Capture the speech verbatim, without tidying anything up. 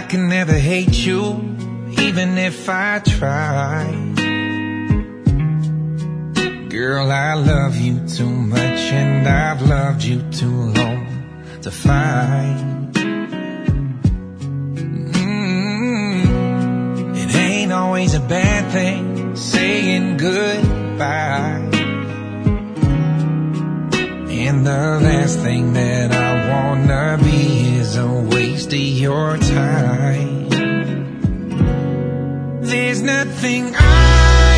can never hate you, even if I try. Girl, I love you too much, and I've loved you too long to fight. Mm-hmm. It ain't always a bad thing saying goodbye. And the last thing that I wanna be is a waste of your time. There's nothing I